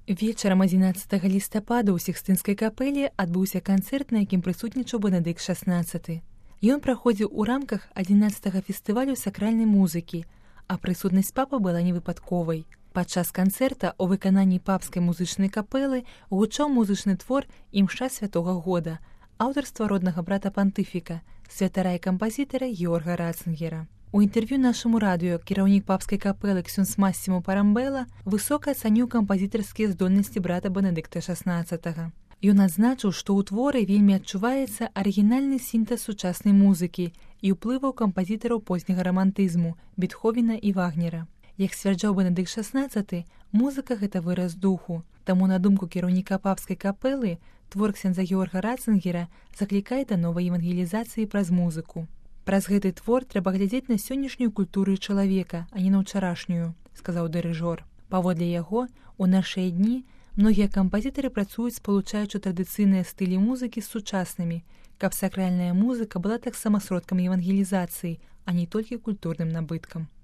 Вечарам 11 лістапада ў Сікстынскай капэле адбыўся канцэрт, на якім прысутнічаў Бенедыкт XVI. Ён праходзіў у рамках 11-га фестывалю сакральнай музыкі, а прысутнасць папы была невыпадковай. Падчас канцэрта ў выкананні папскай музычнай капэлы гучаў музычны твор «Імша святога года» аўтарства роднага брата пантыфіка, святара і кампазітара Георга Ратцингера. У інтэрв'ю нашаму радыё кіраўнік папскай капэлы ксёндз Массімо Парамбэла высока ацаніў кампазітарскія здольнасці брата Бенедыкта XVI. Ён адзначыў, што ў творы вельмі адчуваецца арыгінальны сінтэз сучаснай музыкі і ўплываў кампазітараў позняга рамантызму Бетховена і Вагнера. Як сцвярджаў Бенедыкт XVI, музыка – гэта выраз духу. Таму, на думку кіраўніка папскай капэлы, твор ксяндза Георга Ратцингера заклікае да новай евангелізацыі праз музыку. Праз гэты твор трэба глядзець на сённяшнюю культуру чалавека, а не на ўчарашнюю, сказаў дырыжор. Паводле яго, у нашыя дні многія кампазітары працуюць, спалучаючы традыцыйныя стылі музыкі з сучаснымі, каб сакральная музыка была таксама сродкам евангелізацыі, а не толькі культурным набыткам.